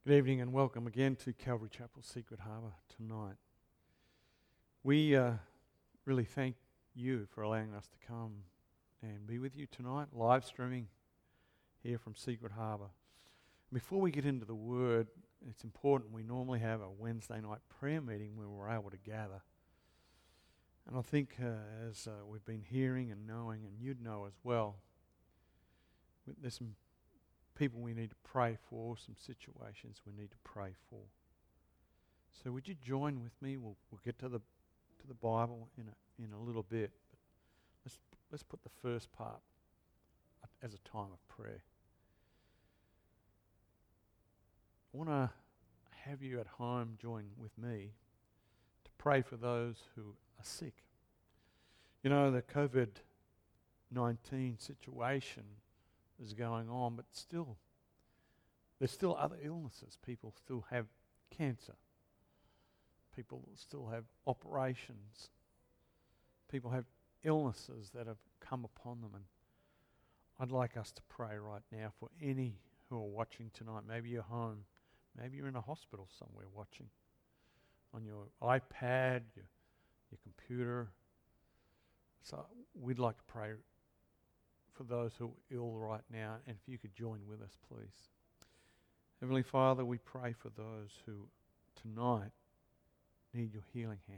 Good evening and welcome again to Calvary Chapel, Secret Harbour tonight. We really thank you for allowing us to come and be with you tonight, live streaming here from Secret Harbour. Before we get into the Word, it's important we normally have a Wednesday night prayer meeting where we're able to gather. And I think as we've been hearing and knowing, and you'd know as well, there's some people we need to pray for, some situations we need to pray for. So would you join with me? We'll get to the Bible in a little bit. But let's put the first part as a time of prayer. I want to have you at home join with me to pray for those who are sick. You know, the COVID-19 situation is going on, but still, there's still other illnesses. People still have cancer. People still have operations. People have illnesses that have come upon them. And I'd like us to pray right now for any who are watching tonight. Maybe you're home. Maybe you're in a hospital somewhere watching on your iPad, your computer. So we'd like to pray for those who are ill right now, and if you could join with us, please. Heavenly Father, we pray for those who tonight need your healing hand.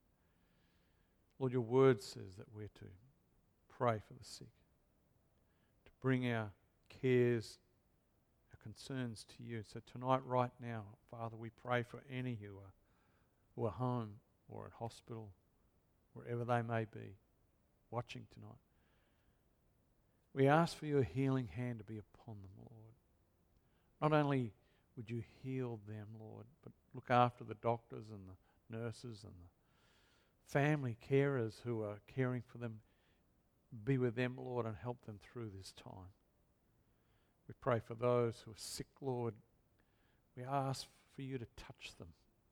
Lord, your word says that we're to pray for the sick, to bring our cares, our concerns to you. So tonight, right now, Father, we pray for any who are home or at hospital, wherever they may be, watching tonight. We ask for your healing hand to be upon them, Lord. Not only would you heal them, Lord, but look after the doctors and the nurses and the family carers who are caring for them. Be with them, Lord, and help them through this time. We pray for those who are sick, Lord. We ask for you to touch them.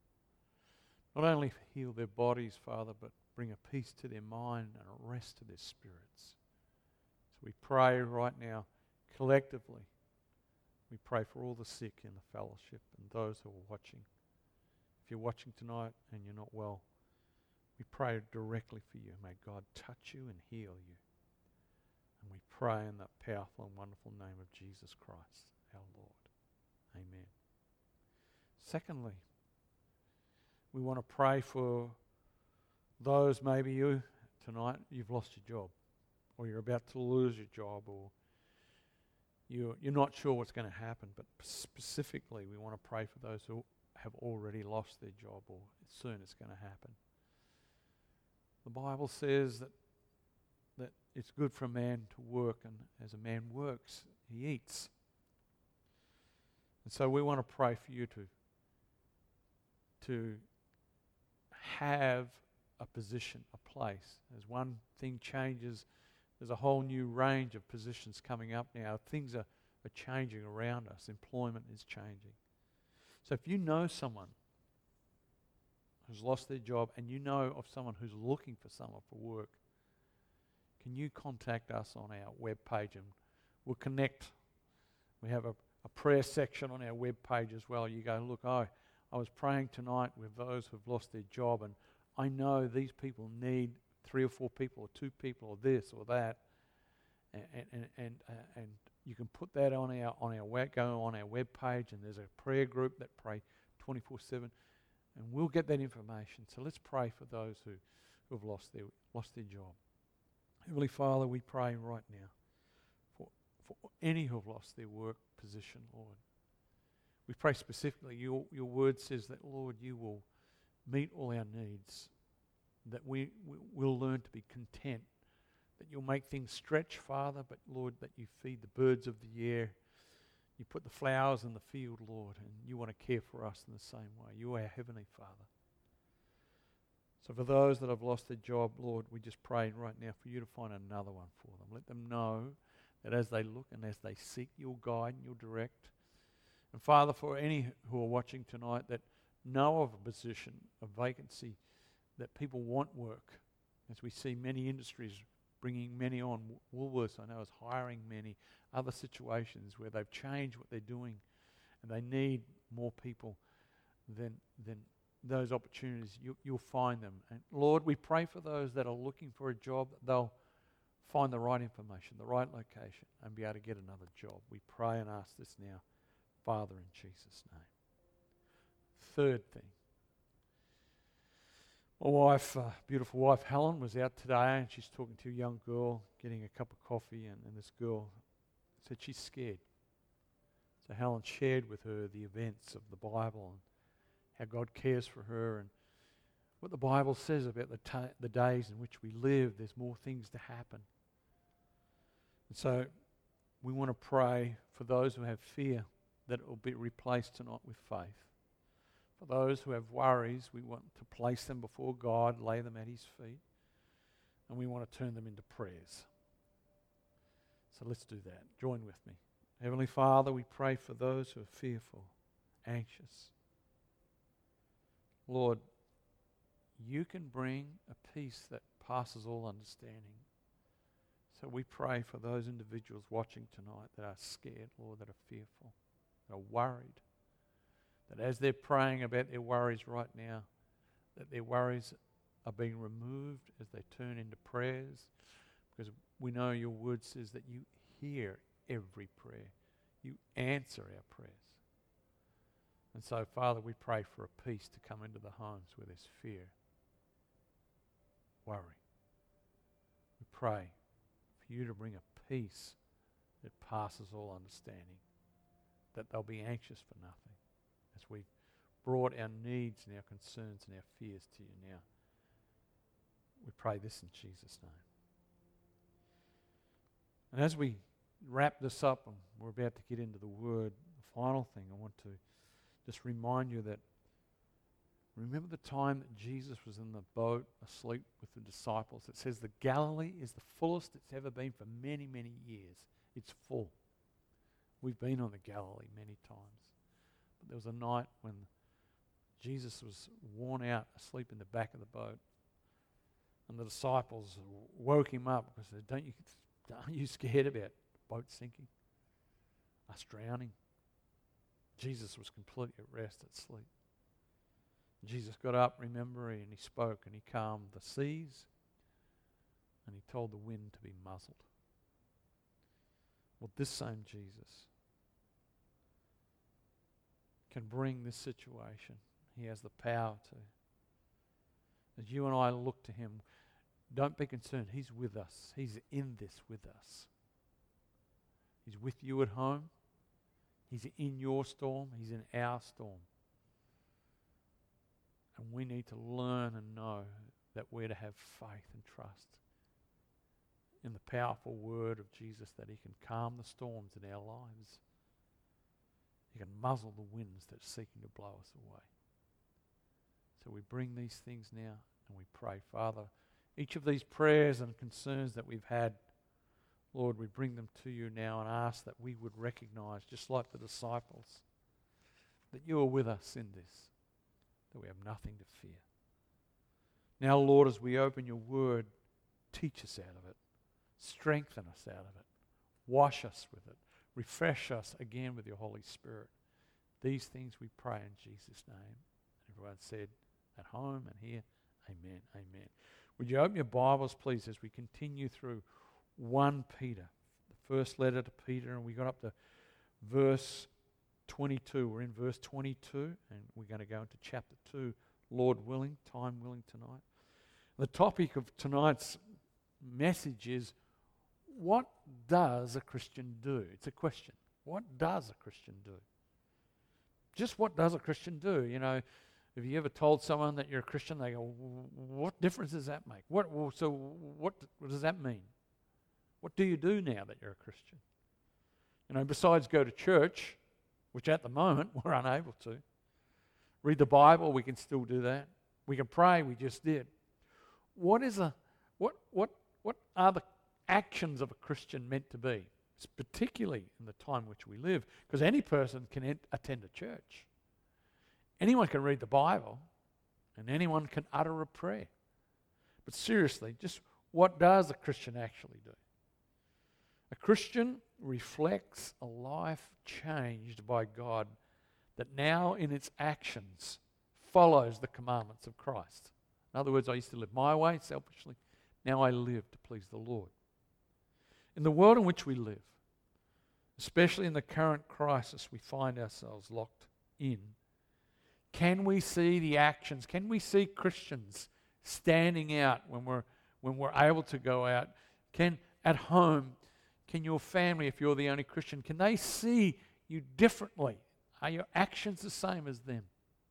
Not only heal their bodies, Father, but bring a peace to their mind and a rest to their spirits. We pray right now, collectively, we pray for all the sick in the fellowship and those who are watching. If you're watching tonight and you're not well, we pray directly for you. May God touch you and heal you. And we pray in the powerful and wonderful name of Jesus Christ, our Lord. Amen. Secondly, we want to pray for those, maybe you tonight, you've lost your job, or you're about to lose your job, or you're not sure what's going to happen. But specifically, we want to pray for those who have already lost their job, or soon it's going to happen. The Bible says that it's good for a man to work, and as a man works, he eats. And so we want to pray for you to have a position, a place. As one thing changes, there's a whole new range of positions coming up now. Things are changing around us. Employment is changing. So if you know someone who's lost their job and you know of someone who's looking for someone for work, can you contact us on our webpage and we'll connect. We have a prayer section on our webpage as well. You go, look, I was praying tonight with those who've lost their job, and I know these people need 3 or 4 people or 2 people or this or that, and you can put that on our web page, and there's a prayer group that pray 24/7, and we'll get that information. So let's pray for those who have lost their job. Heavenly Father, we pray right now for any who have lost their work position, Lord. We pray specifically. Your word says that, Lord, you will meet all our needs, that we will learn to be content, that you'll make things stretch, Father, but Lord, that you feed the birds of the air, you put the flowers in the field, Lord, and you want to care for us in the same way. You are our Heavenly Father. So for those that have lost their job, Lord, we just pray right now for you to find another one for them. Let them know that as they look and as they seek, you'll guide and you'll direct. And Father, for any who are watching tonight that know of a position, a vacancy, that people want work, as we see many industries bringing many on. Woolworths, I know, is hiring many. Other situations where they've changed what they're doing and they need more people, then those opportunities, you'll find them. And Lord, we pray for those that are looking for a job, that they'll find the right information, the right location, and be able to get another job. We pray and ask this now, Father, in Jesus' name. Third thing. My wife, beautiful wife Helen, was out today and she's talking to a young girl, getting a cup of coffee, and this girl said she's scared. So Helen shared with her the events of the Bible and how God cares for her and what the Bible says about the days in which we live. There's more things to happen. And so we want to pray for those who have fear that it will be replaced tonight with faith. For those who have worries, we want to place them before God, lay them at His feet, and we want to turn them into prayers. So let's do that. Join with me. Heavenly Father, we pray for those who are fearful, anxious. Lord, you can bring a peace that passes all understanding. So we pray for those individuals watching tonight that are scared, Lord, that are fearful, that are worried, that as they're praying about their worries right now, that their worries are being removed as they turn into prayers, because we know your word says that you hear every prayer. You answer our prayers. And so, Father, we pray for a peace to come into the homes where there's fear, worry. We pray for you to bring a peace that passes all understanding, that they'll be anxious for nothing. As we've brought our needs and our concerns and our fears to you now, we pray this in Jesus' name. And as we wrap this up and we're about to get into the Word, the final thing I want to just remind you that remember the time that Jesus was in the boat asleep with the disciples. It says the Galilee is the fullest it's ever been for many, many years. It's full. We've been on the Galilee many times. But there was a night when Jesus was worn out, asleep in the back of the boat. And the disciples woke him up because they said, aren't you scared about the boat sinking? Us drowning? Jesus was completely at rest, at sleep. Jesus got up, remember, and he spoke and he calmed the seas and he told the wind to be muzzled. Well, this same Jesus can bring this situation. He has the power to. As you and I look to him, don't be concerned. He's with us. He's in this with us. He's with you at home. He's in your storm. He's in our storm. And we need to learn and know that we're to have faith and trust in the powerful word of Jesus, that he can calm the storms in our lives. He can muzzle the winds that are seeking to blow us away. So we bring these things now and we pray, Father, each of these prayers and concerns that we've had, Lord, we bring them to you now and ask that we would recognize, just like the disciples, that you are with us in this, that we have nothing to fear. Now, Lord, as we open your word, teach us out of it. Strengthen us out of it. Wash us with it. Refresh us again with your Holy Spirit. These things we pray in Jesus' name. Everyone said at home and here, amen, amen. Would you open your Bibles, please, as we continue through 1 Peter, the first letter to Peter, and we got up to verse 22. We're in verse 22, and we're going to go into chapter 2, Lord willing, time willing tonight. The topic of tonight's message is, what does a Christian do? It's a question. What does a Christian do? Just what does a Christian do? You know, have you ever told someone that you're a Christian? They go, what difference does that make? What does that mean? What do you do now that you're a Christian? You know, besides go to church, which at the moment we're unable to. Read the Bible, we can still do that. We can pray, we just did. What are the actions of a Christian meant to be? It's particularly in the time which we live, because any person can attend a church. Anyone can read the Bible, and anyone can utter a prayer. But seriously, just what does a Christian actually do? A Christian reflects a life changed by God that now in its actions follows the commandments of Christ. In other words, I used to live my way selfishly. Now I live to please the Lord. In the world in which we live, especially in the current crisis we find ourselves locked in, can we see the actions? Can we see Christians standing out when we're able to go out? At home, can your family, if you're the only Christian, can they see you differently? Are your actions the same as them?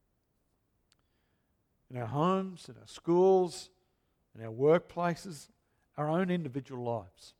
In our homes, in our schools, in our workplaces, our own individual lives.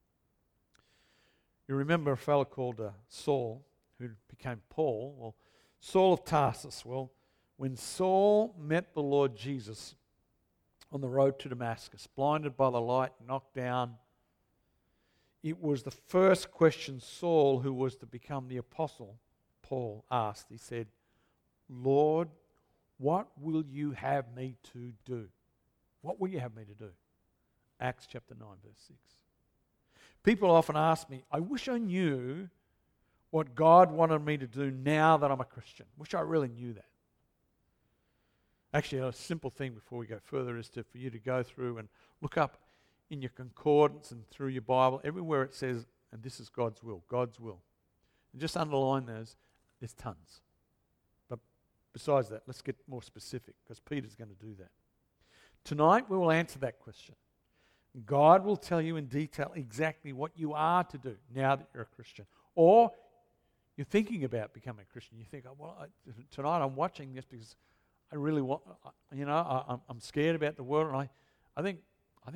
You remember a fellow called Saul, who became Paul. Well, Saul of Tarsus. Well, when Saul met the Lord Jesus on the road to Damascus, blinded by the light, knocked down, it was the first question Saul, who was to become the apostle, Paul, asked. He said, Lord, what will you have me to do? What will you have me to do? Acts chapter 9, verse 6. People often ask me, I wish I knew what God wanted me to do now that I'm a Christian. Wish I really knew that. Actually, a simple thing before we go further is for you to go through and look up in your concordance and through your Bible, everywhere it says, and this is God's will, God's will. And just underline those, there's tons. But besides that, let's get more specific, because Peter's going to do that. Tonight we will answer that question. God will tell you in detail exactly what you are to do now that you're a Christian. Or you're thinking about becoming a Christian. You think, tonight I'm watching this because I really want, I'm scared about the world, and I think I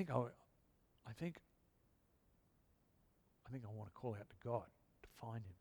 want to call out to God to find Him.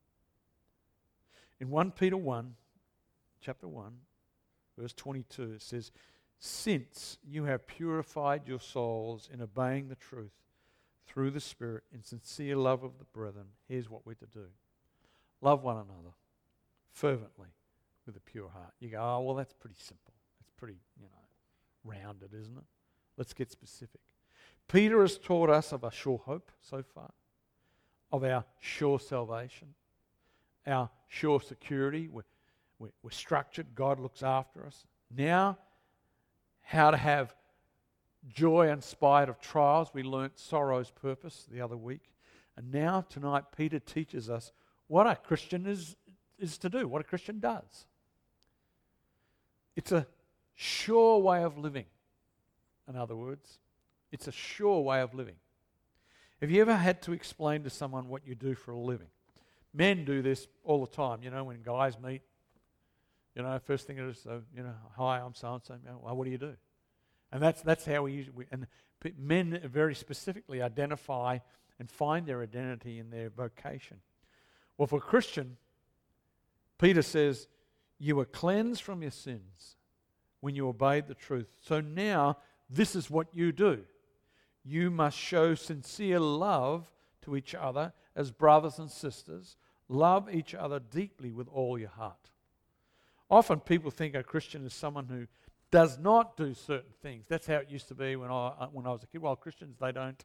In 1 Peter 1, chapter 1, verse 22, it says, since you have purified your souls in obeying the truth through the Spirit in sincere love of the brethren, here's what we're to do. Love one another fervently with a pure heart. You go, oh, well, that's pretty simple. It's pretty, rounded, isn't it? Let's get specific. Peter has taught us of our sure hope so far, of our sure salvation, our sure security. We're structured. God looks after us. Now, how to have joy in spite of trials. We learnt sorrow's purpose the other week. And now, tonight, Peter teaches us what a Christian is to do, what a Christian does. It's a sure way of living. In other words, it's a sure way of living. Have you ever had to explain to someone what you do for a living? Men do this all the time, when guys meet. First thing is, hi, I'm so-and-so. Well, what do you do? And that's how we usually, men very specifically identify and find their identity in their vocation. Well, for a Christian, Peter says, you were cleansed from your sins when you obeyed the truth. So now, this is what you do. You must show sincere love to each other as brothers and sisters. Love each other deeply with all your heart. Often people think a Christian is someone who does not do certain things. That's how it used to be when I was a kid. Well, Christians, they don't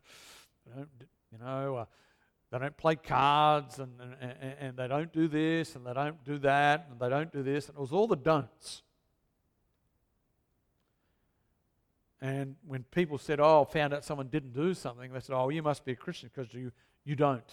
play cards and they don't do this and they don't do that and they don't do this. And it was all the don'ts. And when people said, found out someone didn't do something, they said, you must be a Christian because you don't.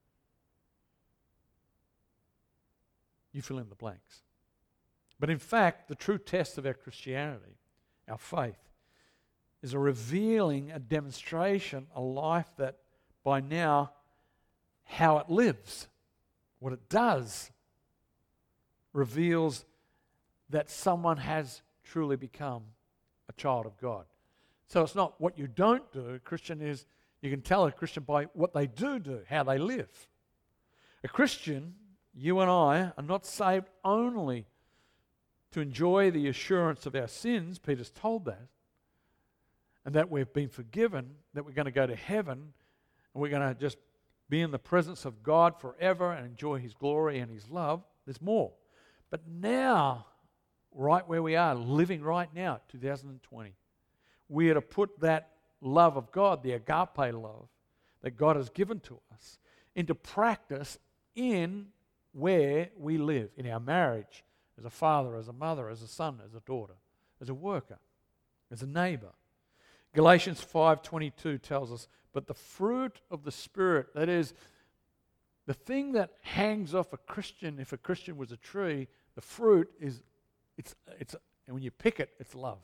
You fill in the blanks. But in fact, the true test of our Christianity, our faith, is a revealing, a demonstration, a life that by now, how it lives, what it does, reveals that someone has truly become a child of God. So it's not what you don't do. Christian is, you can tell a Christian by what they do, how they live. A Christian, you and I, are not saved only to enjoy the assurance of our sins, Peter's told that, and that we've been forgiven, that we're going to go to heaven, and we're going to just be in the presence of God forever and enjoy His glory and His love. There's more. But now, right where we are, living right now, 2020, we are to put that love of God, the agape love that God has given to us, into practice in where we live, in our marriage, as a father, as a mother, as a son, as a daughter, as a worker, as a neighbour. Galatians 5:22 tells us, but the fruit of the Spirit, that is, the thing that hangs off a Christian, if a Christian was a tree, the fruit is, and when you pick it, it's love.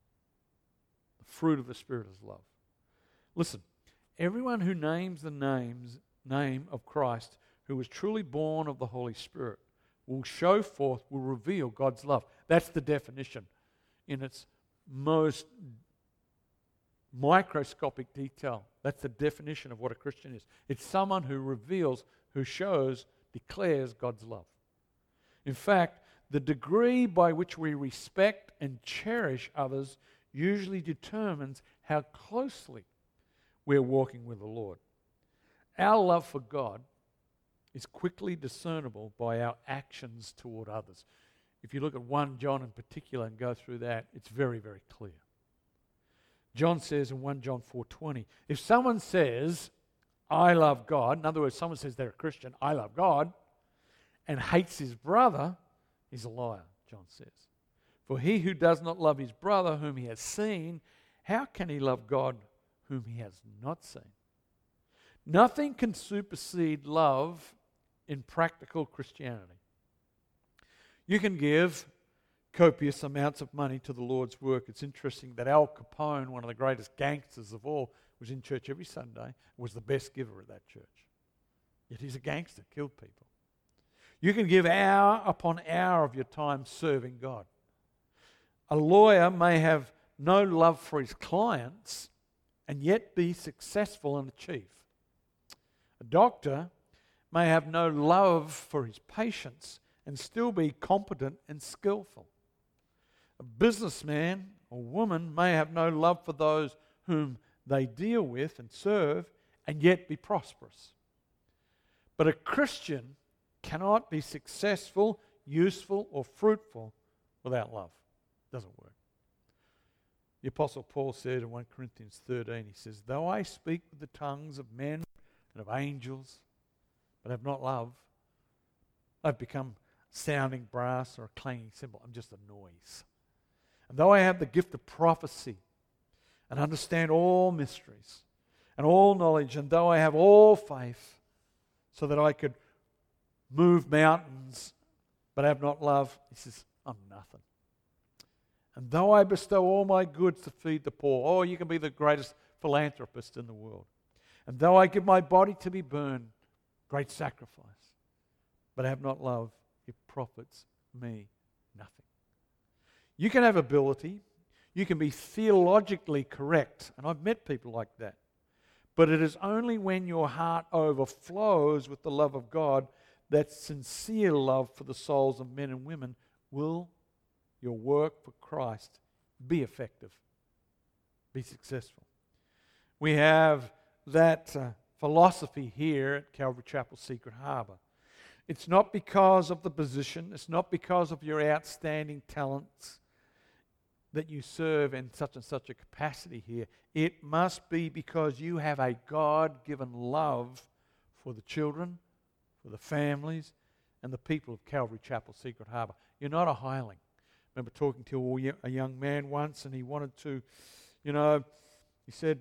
The fruit of the Spirit is love. Listen, everyone who names the name of Christ, who was truly born of the Holy Spirit, will show forth, will reveal God's love. That's the definition in its most microscopic detail. That's the definition of what a Christian is. It's someone who reveals, who shows, declares God's love. In fact, the degree by which we respect and cherish others usually determines how closely we're walking with the Lord. Our love for God is quickly discernible by our actions toward others. If you look at 1 John in particular and go through that, it's very, very clear. John says in 1 John 4:20, if someone says, I love God, in other words, someone says they're a Christian, I love God, and hates his brother, he's a liar, John says. For he who does not love his brother whom he has seen, how can he love God whom he has not seen? Nothing can supersede love in practical Christianity. You can give copious amounts of money to the Lord's work. It's interesting that Al Capone, one of the greatest gangsters of all, was in church every Sunday, was the best giver at that church. Yet he's a gangster, killed people. You can give hour upon hour of your time serving God. A lawyer may have no love for his clients and yet be successful and achieve. A doctor may have no love for his patients and still be competent and skillful. A businessman or woman may have no love for those whom they deal with and serve and yet be prosperous. But a Christian cannot be successful, useful, or fruitful without love. It doesn't work. The Apostle Paul said in 1 Corinthians 13, he says, though I speak with the tongues of men and of angels, but have not love, I've become sounding brass or a clanging cymbal. I'm just a noise. And though I have the gift of prophecy and understand all mysteries and all knowledge, and though I have all faith so that I could move mountains, but have not love, he says, I'm nothing. And though I bestow all my goods to feed the poor, oh, you can be the greatest philanthropist in the world. And though I give my body to be burned, great sacrifice, but have not love, it profits me nothing. You can have ability, you can be theologically correct, and I've met people like that. But it is only when your heart overflows with the love of God, that sincere love for the souls of men and women, will your work for Christ be effective, be successful. We have that philosophy here at Calvary Chapel Secret Harbour. It's not because of the position, it's not because of your outstanding talents that you serve in such and such a capacity here. It must be because you have a God-given love for the children, for the families, and the people of Calvary Chapel Secret Harbour. You're not a hireling. I remember talking to a young man once, and he wanted to, he said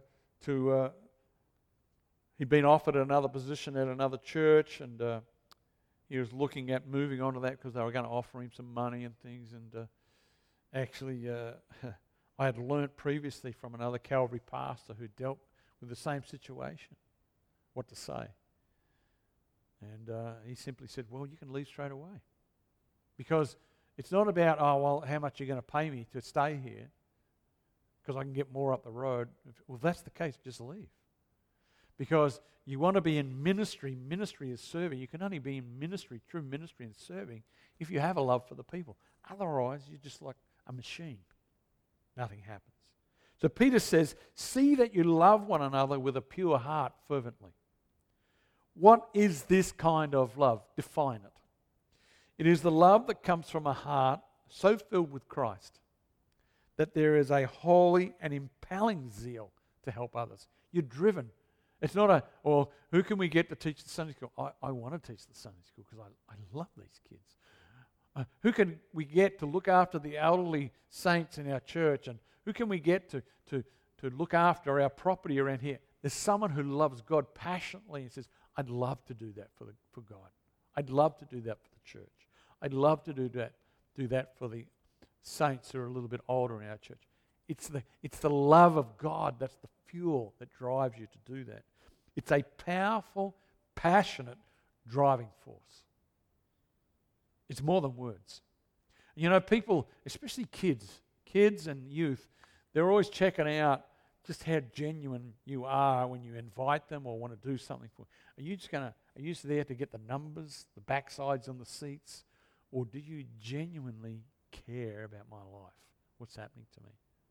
he'd been offered another position at another church, and he was looking at moving on to that because they were going to offer him some money and things. And actually, I had learnt previously from another Calvary pastor who dealt with the same situation what to say. And he simply said, well, you can leave straight away. Because it's not about, oh, well, how much you're going to pay me to stay here because I can get more up the road. Well, if that's the case, just leave. Because you want to be in ministry. Ministry is serving. You can only be in ministry, true ministry and serving, if you have a love for the people. Otherwise, you're just like a machine. Nothing happens. So Peter says, see that you love one another with a pure heart fervently. What is this kind of love? Define it. It is the love that comes from a heart so filled with Christ that there is a holy and impelling zeal to help others. You're driven It's not or who can we get to teach the Sunday school? I want to teach the Sunday school because I love these kids. Who can we get to look after the elderly saints in our church? And who can we get to look after our property around here? There's someone who loves God passionately and says, I'd love to do that for God. I'd love to do that for the church. I'd love to do that for the saints who are a little bit older in our church. It's the love of God that's the fuel that drives you to do that. It's a powerful, passionate driving force. It's more than words. You know, people, especially kids and youth, they're always checking out just how genuine you are when you invite them or want to do something for them. Are you there to get the numbers, the backsides on the seats, or do you genuinely care about my life? What's happening to me?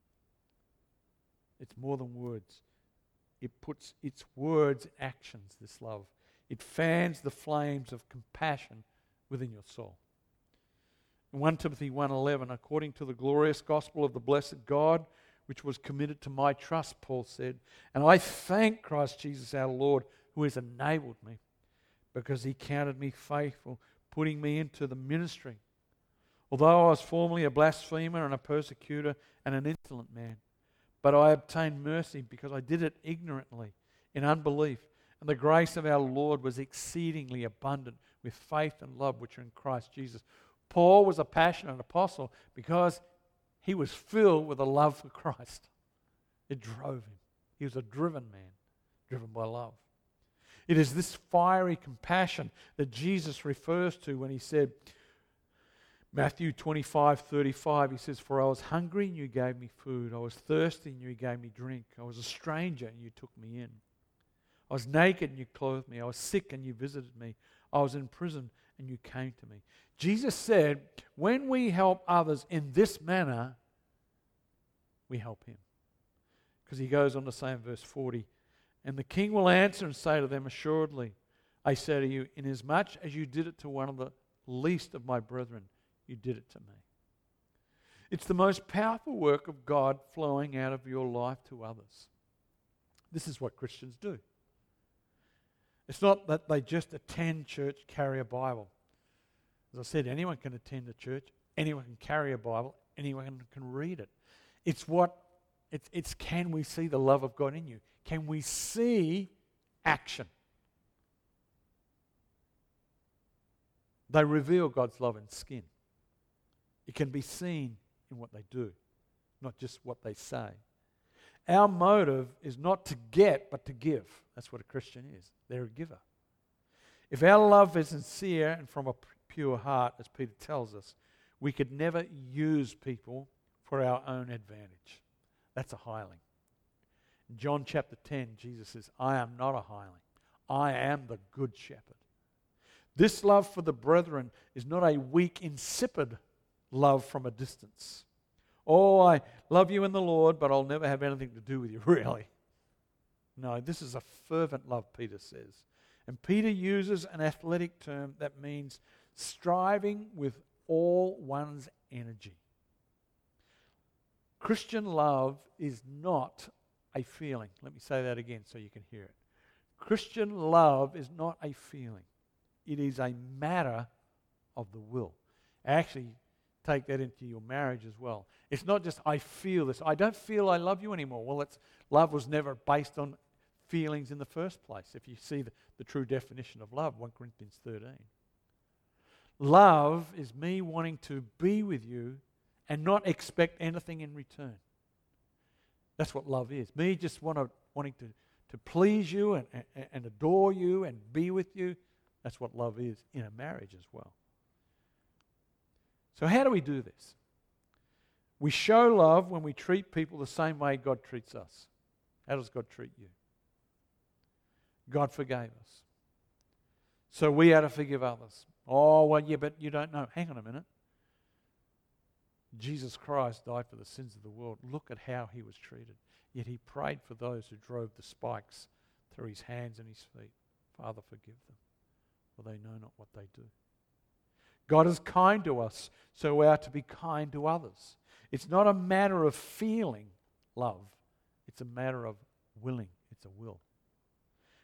It's more than words. It puts its words in actions, this love. It fans the flames of compassion within your soul. In 1 Timothy 1:11, according to the glorious gospel of the blessed God, which was committed to my trust, Paul said, and I thank Christ Jesus our Lord, who has enabled me, because he counted me faithful, putting me into the ministry. Although I was formerly a blasphemer and a persecutor and an insolent man, but I obtained mercy because I did it ignorantly, in unbelief, and the grace of our Lord was exceedingly abundant with faith and love which are in Christ Jesus. Paul was a passionate apostle because he was filled with a love for Christ. It drove him. He was a driven man, driven by love. It is this fiery compassion that Jesus refers to when he said, Matthew 25:35, he says, for I was hungry and you gave me food. I was thirsty and you gave me drink. I was a stranger and you took me in. I was naked and you clothed me. I was sick and you visited me. I was in prison and you came to me. Jesus said, when we help others in this manner, we help him. Because he goes on to say in verse 40, and the king will answer and say to them, assuredly, I say to you, inasmuch as you did it to one of the least of my brethren, you did it to me. It's the most powerful work of God flowing out of your life to others. This is what Christians do. It's not that they just attend church, carry a Bible. As I said, anyone can attend a church, anyone can carry a Bible, anyone can read it. It's can we see the love of God in you? Can we see action? They reveal God's love in skin. It can be seen in what they do, not just what they say. Our motive is not to get, but to give. That's what a Christian is. They're a giver. If our love is sincere and from a pure heart, as Peter tells us, we could never use people for our own advantage. That's a hireling. In John chapter 10, Jesus says, I am not a hireling. I am the good shepherd. This love for the brethren is not a weak, insipid love from a distance. Oh, I love you in the Lord, but I'll never have anything to do with you, really. No, this is a fervent love, Peter says. And Peter uses an athletic term that means striving with all one's energy. Christian love is not a feeling. Let me say that again so you can hear it. Christian love is not a feeling. It is a matter of the will. Actually, take that into your marriage as well. It's not just I feel this. I don't feel I love you anymore. Well, love was never based on feelings in the first place. If you see the true definition of love, 1 Corinthians 13. Love is me wanting to be with you and not expect anything in return. That's what love is. Me just wanting to please you and adore you and be with you. That's what love is in a marriage as well. So how do we do this? We show love when we treat people the same way God treats us. How does God treat you? God forgave us. So we are to forgive others. Oh, well, yeah, but you don't know. Hang on a minute. Jesus Christ died for the sins of the world. Look at how he was treated. Yet he prayed for those who drove the spikes through his hands and his feet. Father, forgive them, for they know not what they do. God is kind to us, so we are to be kind to others. It's not a matter of feeling love. It's a matter of willing. It's a will.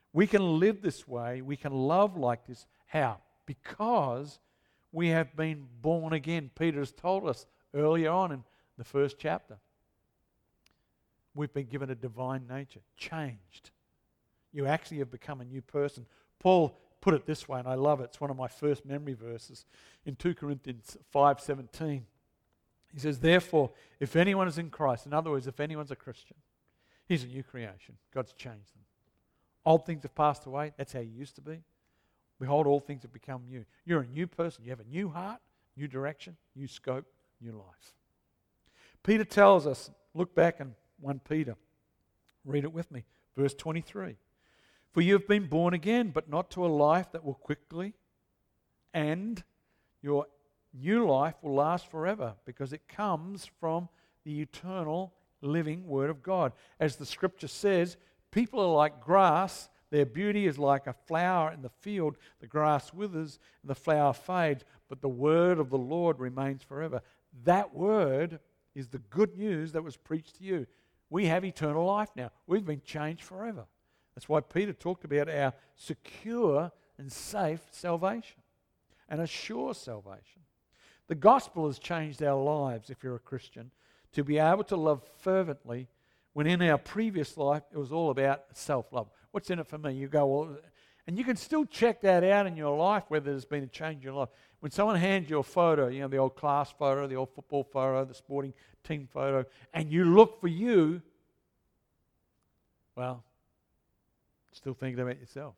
We can live this way. We can love like this. How? Because we have been born again. Peter has told us earlier on in the first chapter. We've been given a divine nature, changed. You actually have become a new person. Paul put it this way, and I love it. It's one of my first memory verses in 2 Corinthians 5:17. He says, therefore, if anyone is in Christ, in other words, if anyone's a Christian, he's a new creation. God's changed them. Old things have passed away. That's how you used to be. Behold, all things have become new. You're a new person. You have a new heart, new direction, new scope, new life. Peter tells us, look back in 1 Peter. Read it with me. Verse 23. For you have been born again, but not to a life that will quickly, and your new life will last forever, because it comes from the eternal living Word of God. As the Scripture says, people are like grass. Their beauty is like a flower in the field. The grass withers and the flower fades, but the word of the Lord remains forever. That word is the good news that was preached to you. We have eternal life now. We've been changed forever. That's why Peter talked about our secure and safe salvation and a sure salvation. The gospel has changed our lives, if you're a Christian, to be able to love fervently when in our previous life it was all about self-love. What's in it for me? You go, well, and you can still check that out in your life, whether there's been a change in your life. When someone hands you a photo, you know, the old class photo, the old football photo, the sporting team photo, and you look for you, well, still thinking about yourself.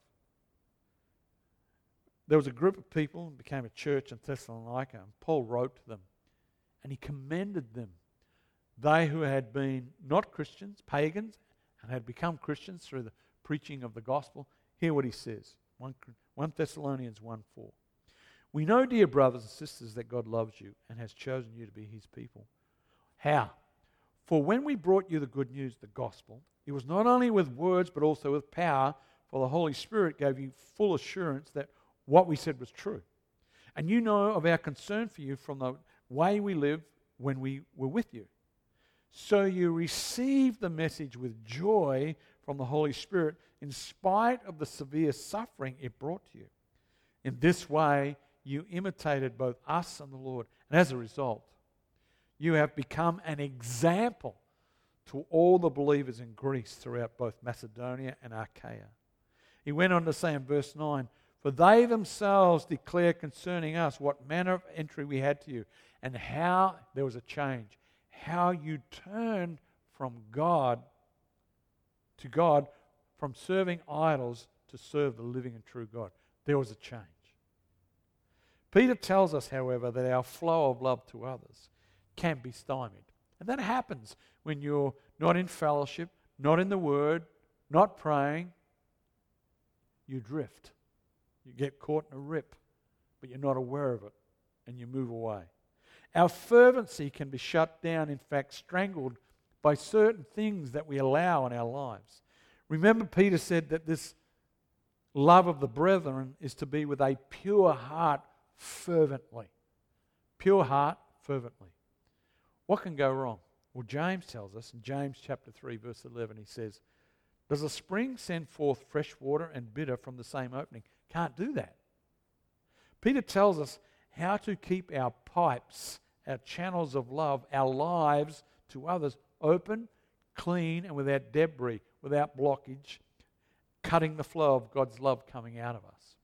There was a group of people and became a church in Thessalonica, and Paul wrote to them, and he commended them. They who had been not Christians, pagans, and had become Christians through the preaching of the gospel. Hear what he says. 1 Thessalonians 1:4. We know, dear brothers and sisters, that God loves you and has chosen you to be his people. How? For when we brought you the good news, the gospel, it was not only with words but also with power, for the Holy Spirit gave you full assurance that what we said was true. And you know of our concern for you from the way we lived when we were with you. So you received the message with joy from the Holy Spirit in spite of the severe suffering it brought to you. In this way, you imitated both us and the Lord. And as a result, you have become an example to all the believers in Greece throughout both Macedonia and Achaia. He went on to say in verse 9, for they themselves declare concerning us what manner of entry we had to you, and how there was a change, how you turned from God to God, from serving idols to serve the living and true God. There was a change. Peter tells us, however, that our flow of love to others can be stymied. And that happens when you're not in fellowship, not in the Word, not praying. You drift. You get caught in a rip, but you're not aware of it, and you move away. Our fervency can be shut down, in fact, strangled by certain things that we allow in our lives. Remember, Peter said that this love of the brethren is to be with a pure heart fervently. Pure heart fervently. What can go wrong? Well, James tells us in James chapter 3, verse 11, he says, does a spring send forth fresh water and bitter from the same opening? Can't do that. Peter tells us how to keep our pipes, our channels of love, our lives to others open, clean, and without debris, without blockage, cutting the flow of God's love coming out of us.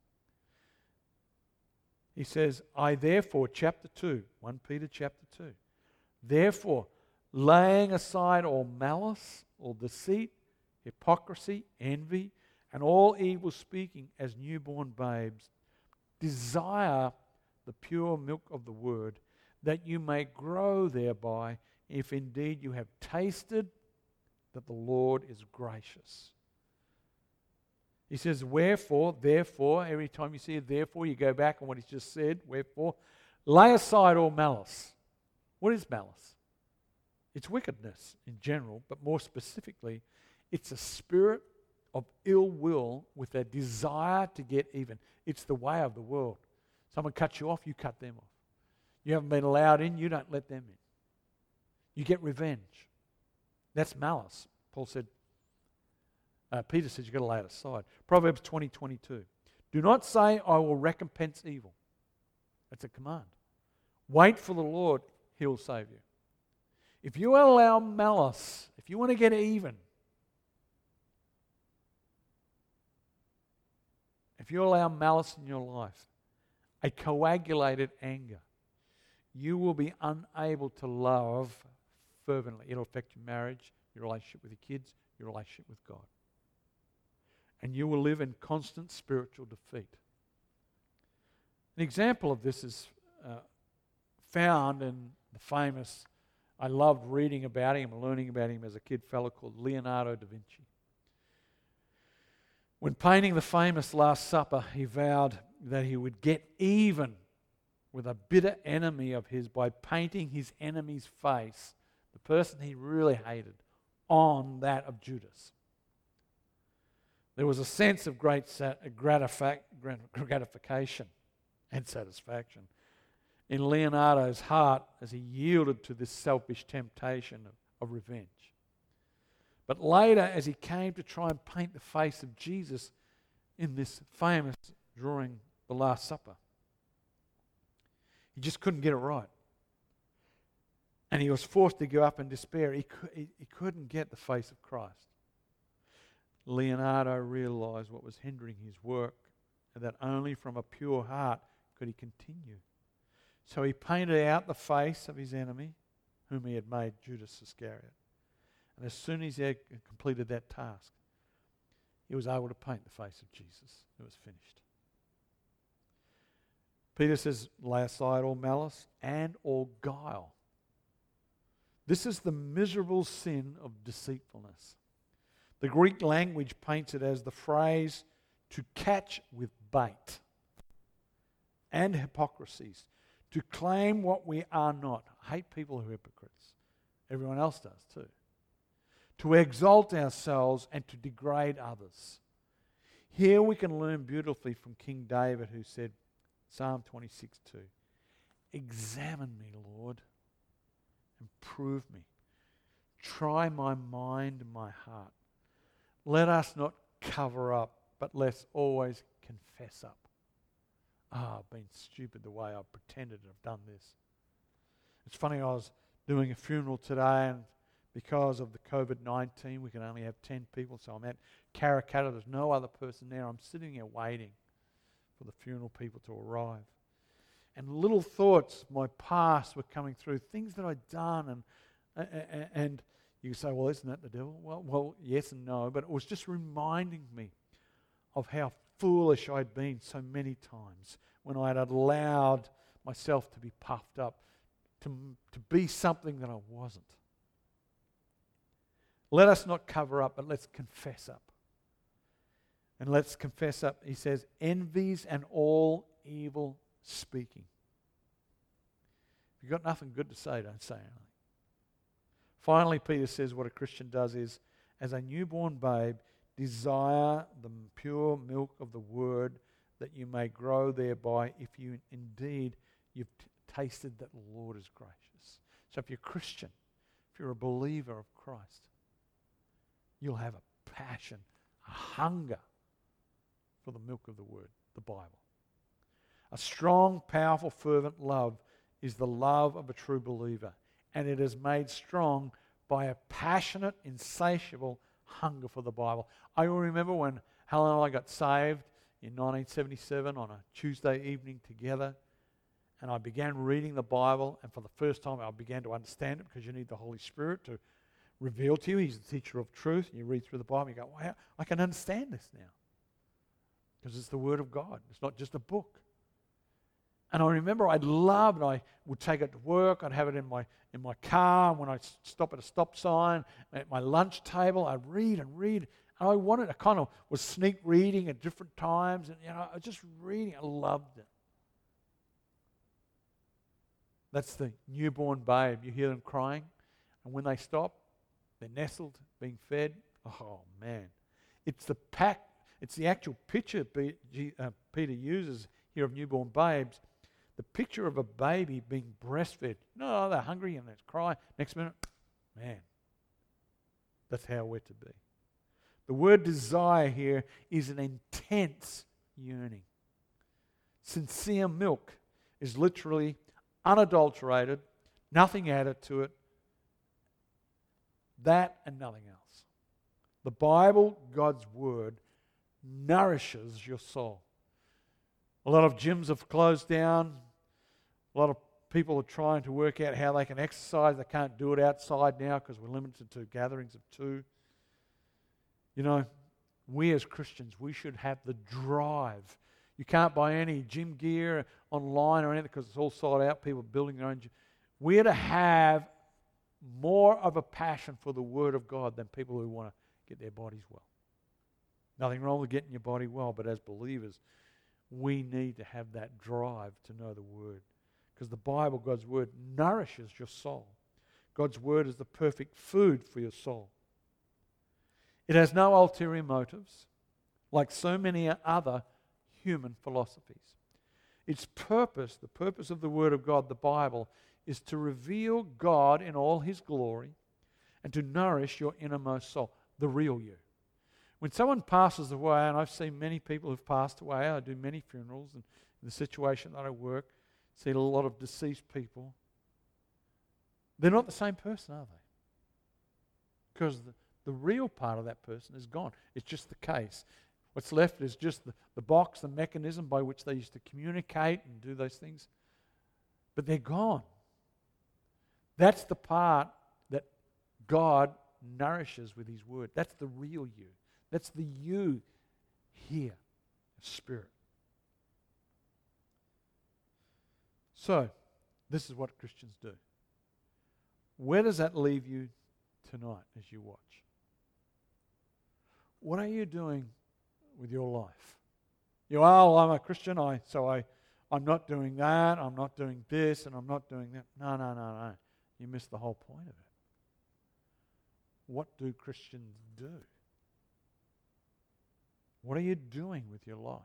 He says, I therefore, chapter 2, 1 Peter chapter 2, therefore, laying aside all malice, all deceit, hypocrisy, envy, and all evil speaking as newborn babes, desire the pure milk of the word, that you may grow thereby, if indeed you have tasted that the Lord is gracious. He says, wherefore, therefore, every time you see it, therefore, you go back on what he's just said, wherefore, lay aside all malice. What is malice? It's wickedness in general, but more specifically, it's a spirit of ill will with a desire to get even. It's the way of the world. Someone cuts you off, you cut them off. You haven't been allowed in, you don't let them in. You get revenge. That's malice. Paul said, Peter says you've got to lay it aside. Proverbs 20:22. Do not say, I will recompense evil. That's a command. Wait for the Lord, He'll save you. If you allow malice, if you want to get even, if you allow malice in your life, a coagulated anger, you will be unable to love fervently. It'll affect your marriage, your relationship with your kids, your relationship with God. And you will live in constant spiritual defeat. An example of this is found in the famous, I loved reading about him and learning about him as a kid, fellow called Leonardo da Vinci. When painting the famous Last Supper, he vowed that he would get even with a bitter enemy of his by painting his enemy's face, the person he really hated, on that of Judas. There was a sense of great gratification and satisfaction in Leonardo's heart as he yielded to this selfish temptation of revenge. But later, as he came to try and paint the face of Jesus in this famous drawing, The Last Supper, he just couldn't get it right. And he was forced to give up in despair. He couldn't get the face of Christ. Leonardo realized what was hindering his work, and that only from a pure heart could he continue. So he painted out the face of his enemy, whom he had made Judas Iscariot. And as soon as he had completed that task, he was able to paint the face of Jesus. It was finished. Peter says, lay aside all malice and all guile. This is the miserable sin of deceitfulness. The Greek language paints it as the phrase to catch with bait, and hypocrisies, to claim what we are not. I hate people who are hypocrites. Everyone else does too. To exalt ourselves and to degrade others. Here we can learn beautifully from King David, who said, Psalm 26:2, examine me, Lord, and prove me. Try my mind and my heart. Let us not cover up, but let's always confess up. I've been stupid the way I've pretended I've done this. It's funny, I was doing a funeral today, and because of the COVID-19, we can only have 10 people, so I'm at Karrakatta. There's no other person there. I'm sitting here waiting for the funeral people to arrive. And little thoughts of my past were coming through, things that I'd done, and you say, well, isn't that the devil? Well, yes and no, but it was just reminding me of how foolish I'd been so many times when I had allowed myself to be puffed up, to be something that I wasn't. Let us not cover up, but let's confess up. And let's confess up, he says, envies and all evil speaking. If you've got nothing good to say, don't say anything. Finally, Peter says what a Christian does is, as a newborn babe, desire the pure milk of the word, that you may grow thereby, if you indeed you've tasted that the Lord is gracious. So if you're a Christian, if you're a believer of Christ, you'll have a passion, a hunger for the milk of the word, the Bible. A strong, powerful, fervent love is the love of a true believer, and it is made strong by a passionate, insatiable hunger for the Bible. I remember when Helen and I got saved in 1977 on a Tuesday evening together, and I began reading the Bible, and for the first time I began to understand it, because you need the Holy Spirit to reveal to you. He's the teacher of truth, and you read through the Bible and you go, wow, I can understand this now, because it's the Word of God. It's not just a book. And I remember I would take it to work. I'd have it in my car. And when I stop at a stop sign, at my lunch table, I'd read and read. And I kind of was sneak reading at different times. And, I was just reading. I loved it. That's the newborn babe. You hear them crying. And when they stop, they're nestled, being fed. Oh, man. It's the actual picture Peter uses here of newborn babes. The picture of a baby being breastfed. No, they're hungry and they're crying. Next minute, man, that's how we're to be. The word desire here is an intense yearning. Sincere milk is literally unadulterated, nothing added to it, that and nothing else. The Bible, God's Word, nourishes your soul. A lot of gyms have closed down. A lot of people are trying to work out how they can exercise. They can't do it outside now because we're limited to gatherings of 2. You know, we as Christians, we should have the drive. You can't buy any gym gear online or anything because it's all sold out. People are building their own gym. We're to have more of a passion for the Word of God than people who want to get their bodies well. Nothing wrong with getting your body well, but as believers, we need to have that drive to know the Word. Because the Bible, God's Word, nourishes your soul. God's Word is the perfect food for your soul. It has no ulterior motives, like so many other human philosophies. Its purpose, the purpose of the Word of God, the Bible, is to reveal God in all His glory and to nourish your innermost soul, the real you. When someone passes away, and I've seen many people who've passed away, I do many funerals, and in the situation that I work, see a lot of deceased people. They're not the same person, are they? Because the real part of that person is gone. It's just the case. What's left is just the box, the mechanism by which they used to communicate and do those things. But they're gone. That's the part that God nourishes with His Word. That's the real you. That's the you here, Spirit. So, this is what Christians do. Where does that leave you tonight as you watch? What are you doing with your life? I'm a Christian, I'm not doing that, I'm not doing this, and I'm not doing that. No. You missed the whole point of it. What do Christians do? What are you doing with your life?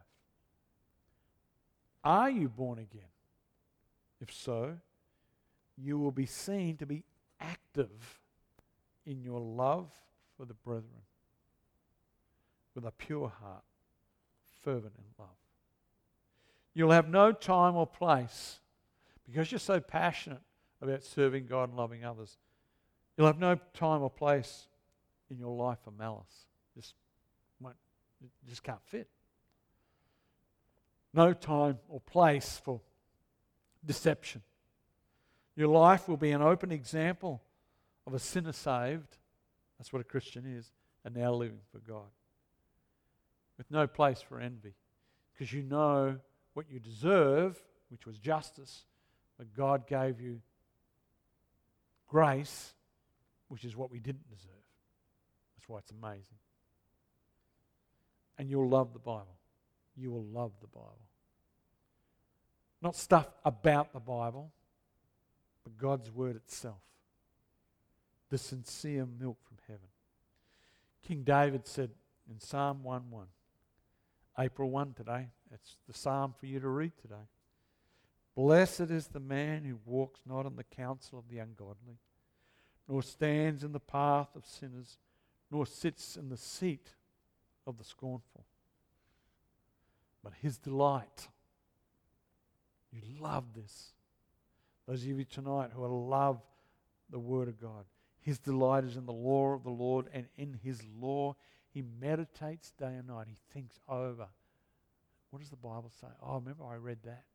Are you born again? If so, you will be seen to be active in your love for the brethren with a pure heart, fervent in love. You'll have no time or place because you're so passionate about serving God and loving others. You'll have no time or place in your life for malice. It just can't fit. No time or place for deception. Your life will be an open example of a sinner saved, that's what a Christian is, and now living for God. With no place for envy, because you know what you deserve, which was justice, but God gave you grace, which is what we didn't deserve. That's why it's amazing. And you'll love the Bible. You will love the Bible. Not stuff about the Bible, but God's Word itself. The sincere milk from heaven. King David said in Psalm 1:1, April 1 today, it's the psalm for you to read today. Blessed is the man who walks not in the counsel of the ungodly, nor stands in the path of sinners, nor sits in the seat of the scornful. But his delight, you love this. Those of you tonight who love the Word of God, his delight is in the law of the Lord, and in his law he meditates day and night. He thinks over. What does the Bible say? Oh, remember I read that.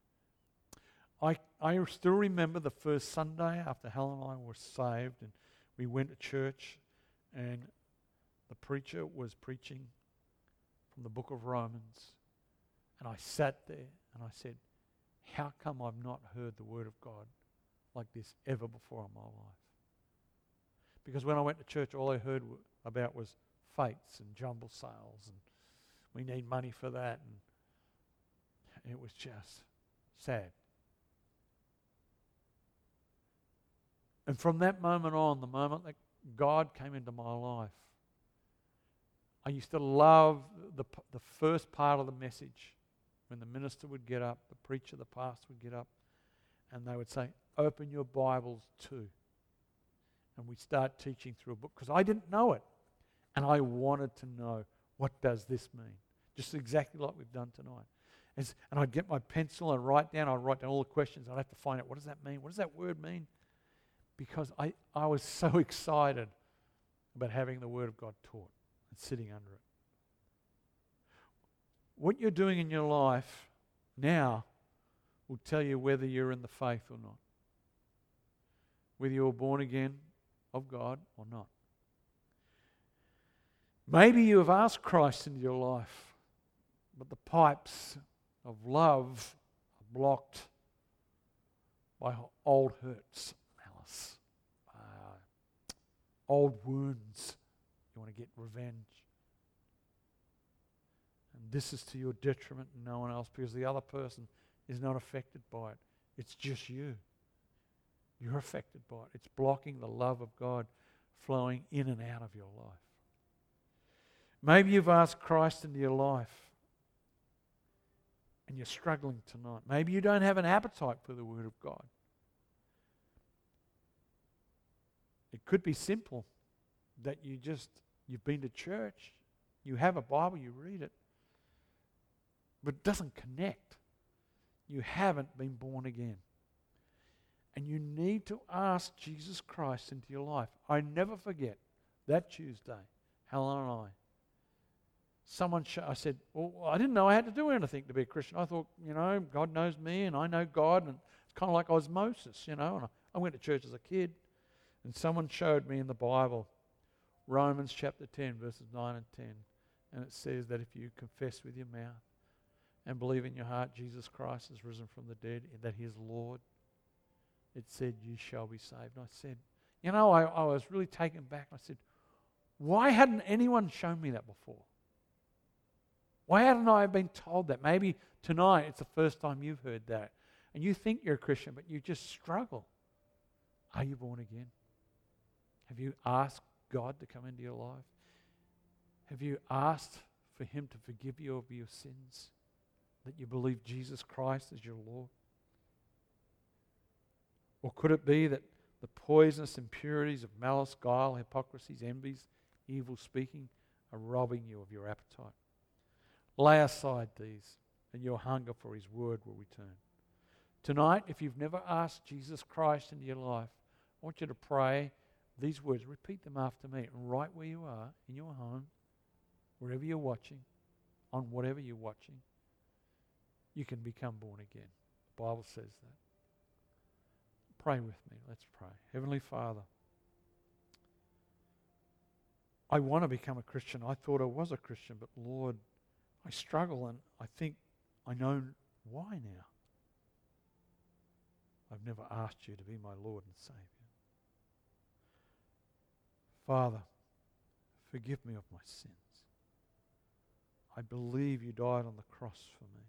I still remember the first Sunday after Helen and I were saved, and we went to church, and the preacher was preaching from the book of Romans. And I sat there and I said, how come I've not heard the Word of God like this ever before in my life? Because when I went to church, all I heard about was fates and jumble sales, and we need money for that, and it was just sad. And from that moment on, the moment that God came into my life, I used to love the first part of the message when the minister would get up, the preacher, the pastor would get up, and they would say, open your Bibles to. And we'd start teaching through a book, because I didn't know it. And I wanted to know, what does this mean? Just exactly like we've done tonight. And I'd get my pencil and I'd write down all the questions. I'd have to find out, what does that mean? What does that word mean? Because I was so excited about having the Word of God taught and sitting under it. What you're doing in your life now will tell you whether you're in the faith or not. Whether you're born again of God or not. Maybe you have asked Christ into your life, but the pipes of love are blocked by old hurts, malice, old wounds. You want to get revenge. And this is to your detriment and no one else, because the other person is not affected by it. It's just you. You're affected by it. It's blocking the love of God flowing in and out of your life. Maybe you've asked Christ into your life and you're struggling tonight. Maybe you don't have an appetite for the Word of God. It could be simple that you've been to church, you have a Bible, you read it, but it doesn't connect. You haven't been born again. And you need to ask Jesus Christ into your life. I never forget that Tuesday, Helen and I said, well, I didn't know I had to do anything to be a Christian. I thought, God knows me and I know God, and it's kind of like osmosis, And I went to church as a kid, and someone showed me in the Bible, Romans chapter 10, verses 9 and 10, and it says that if you confess with your mouth and believe in your heart Jesus Christ has risen from the dead, and that He is Lord, it said, you shall be saved. And I said, I was really taken back. I said, why hadn't anyone shown me that before? Why hadn't I been told that? Maybe tonight it's the first time you've heard that. And you think you're a Christian, but you just struggle. Are you born again? Have you asked God to come into your life? Have you asked for Him to forgive you of your sins? That you believe Jesus Christ is your Lord? Or could it be that the poisonous impurities of malice, guile, hypocrisies, envies, evil speaking are robbing you of your appetite? Lay aside these, and your hunger for His Word will return. Tonight, if you've never asked Jesus Christ into your life, I want you to pray these words. Repeat them after me. And right where you are, in your home, wherever you're watching, on whatever you're watching, you can become born again. The Bible says that. Pray with me. Let's pray. Heavenly Father, I want to become a Christian. I thought I was a Christian, but Lord, I struggle, and I think I know why now. I've never asked you to be my Lord and Savior. Father, forgive me of my sins. I believe you died on the cross for me.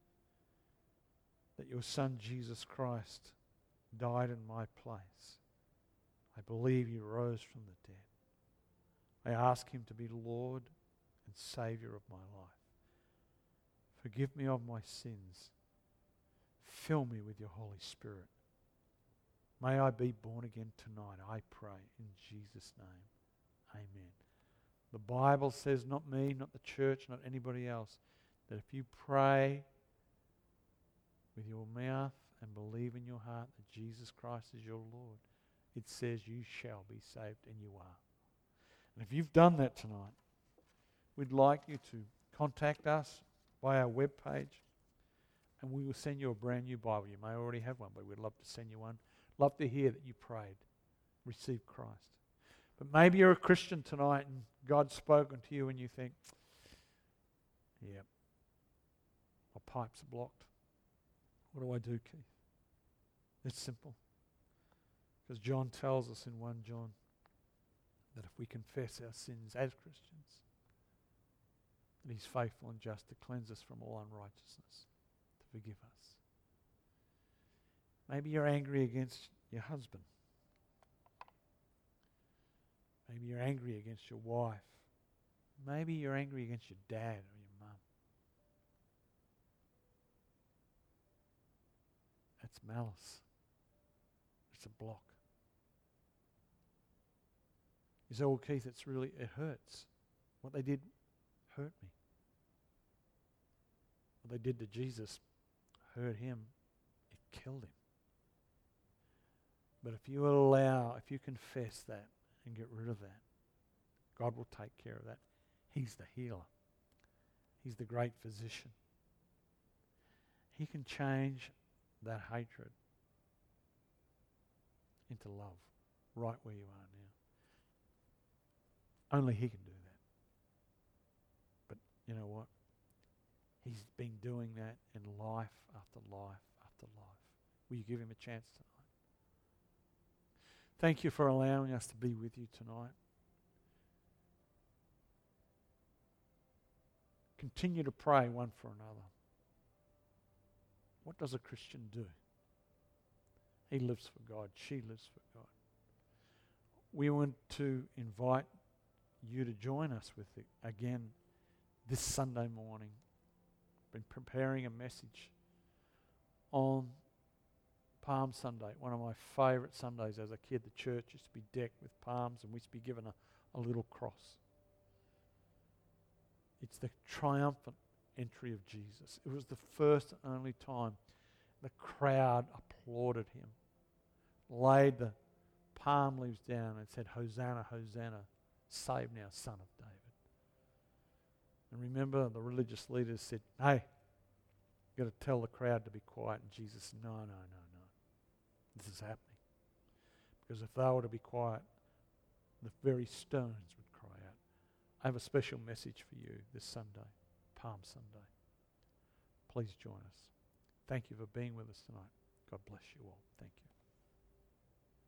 That your Son, Jesus Christ, died in my place. I believe you rose from the dead. I ask Him to be Lord and Savior of my life. Forgive me of my sins. Fill me with your Holy Spirit. May I be born again tonight, I pray, in Jesus' name. Amen. The Bible says, not me, not the church, not anybody else, that if you pray with your mouth and believe in your heart that Jesus Christ is your Lord, it says you shall be saved, and you are. And if you've done that tonight, we'd like you to contact us by our webpage, and we will send you a brand new Bible. You may already have one, but we'd love to send you one. Love to hear that you prayed, received Christ. But maybe you're a Christian tonight and God's spoken to you and you think, yeah, my pipes are blocked. What do I do, Keith? It's simple. Because John tells us in 1 John that if we confess our sins as Christians, that He's faithful and just to cleanse us from all unrighteousness, to forgive us. Maybe you're angry against your husband. Maybe you're angry against your wife. Maybe you're angry against your dad or your mum. That's malice. It's a block. You say, well, Keith, it hurts. What they did hurt me. What they did to Jesus hurt him. It killed him. But if you confess that and get rid of that, God will take care of that. He's the healer. He's the great physician. He can change that hatred into love right where you are now. Only He can do that. But you know what? He's been doing that in life after life after life. Will you give Him a chance tonight? Thank you for allowing us to be with you tonight. Continue to pray one for another. What does a Christian do? He lives for God. She lives for God. We want to invite you to join us with it again this Sunday morning. Been preparing a message on Palm Sunday, one of my favourite Sundays as a kid. The church used to be decked with palms and we used to be given a little cross. It's the triumphant entry of Jesus. It was the first and only time the crowd applauded Him, laid the palm leaves down and said, "Hosanna, Hosanna, save now, Son of David." And remember, the religious leaders said, "Hey, you've got to tell the crowd to be quiet." And Jesus said, No. This is happening. Because if they were to be quiet, the very stones would cry out. I have a special message for you this Sunday, Palm Sunday. Please join us. Thank you for being with us tonight. God bless you all. Thank you.